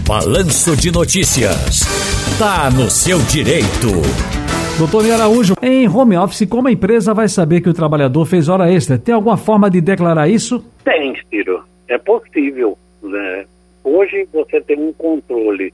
Balanço de Notícias. Tá no seu direito. Doutor Ney Araújo, em home office, como a empresa vai saber que o trabalhador fez hora extra? Tem alguma forma de declarar isso? Tem, Ciro. É possível, né? Hoje você tem um controle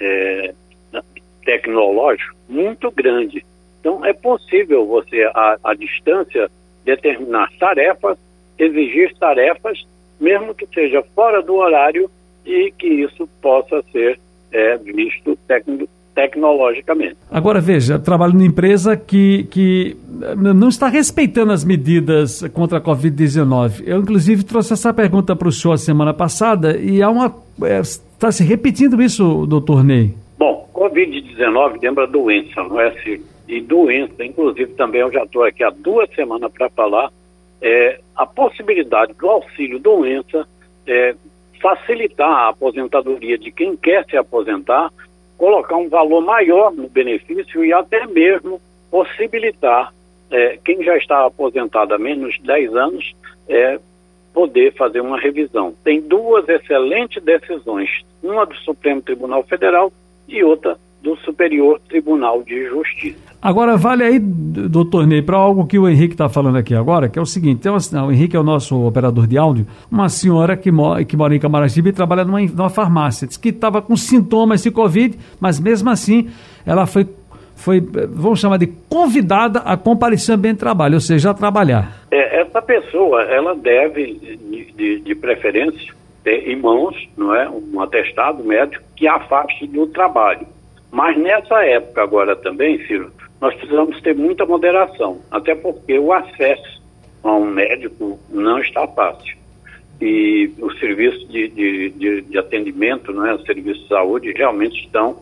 tecnológico muito grande. Então é possível você, à distância, determinar tarefas, exigir tarefas, mesmo que seja fora do horário, e que isso possa ser visto tecnologicamente. Agora veja, eu trabalho numa empresa que não está respeitando as medidas contra a Covid-19. Eu, inclusive, trouxe essa pergunta para o senhor a semana passada e está se repetindo isso, doutor Ney. Bom, Covid-19 lembra doença, não é, Ciro? E doença, inclusive, também eu já estou aqui há 2 semanas para falar, a possibilidade do auxílio doença facilitar a aposentadoria de quem quer se aposentar, colocar um valor maior no benefício e até mesmo possibilitar quem já está aposentado há menos de 10 anos poder fazer uma revisão. Tem 2 excelentes decisões, uma do Supremo Tribunal Federal e outra do Superior Tribunal de Justiça. Agora, vale aí, doutor Ney, para algo que o Henrique está falando aqui agora, que é o seguinte, o Henrique é o nosso operador de áudio, uma senhora que mora em Camaragibe e trabalha numa farmácia, disse que estava com sintomas de Covid, mas mesmo assim ela foi, vamos chamar de convidada a comparecer no ambiente de trabalho, ou seja, a trabalhar. Essa pessoa, ela deve, de preferência, ter em mãos, não é, um atestado médico que afaste do trabalho. Mas nessa época agora também, Ciro, nós precisamos ter muita moderação, até porque o acesso a um médico não está fácil. E os serviços de atendimento, né, os serviços de saúde realmente estão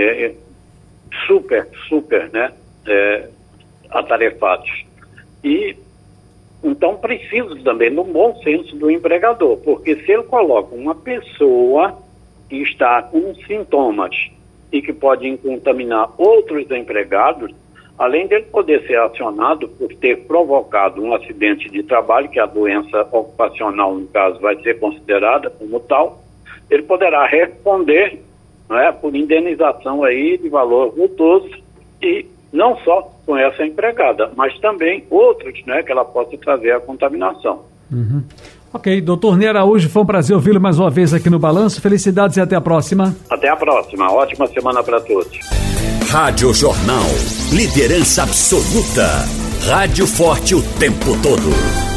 super, né, atarefados. E então precisa também do bom senso do empregador, porque se ele coloca uma pessoa que está com sintomas e que pode contaminar outros empregados, além dele poder ser acionado por ter provocado um acidente de trabalho, que a doença ocupacional, no caso, vai ser considerada como tal, ele poderá responder, não é, por indenização aí de valor vultoso, e não só com essa empregada, mas também outros, né, que ela possa trazer a contaminação. Uhum. Ok, doutor Ney Araújo, foi um prazer ouvi-lo mais uma vez aqui no Balanço. Felicidades e até a próxima. Até a próxima. Ótima semana para todos. Rádio Jornal. Liderança absoluta. Rádio forte o tempo todo.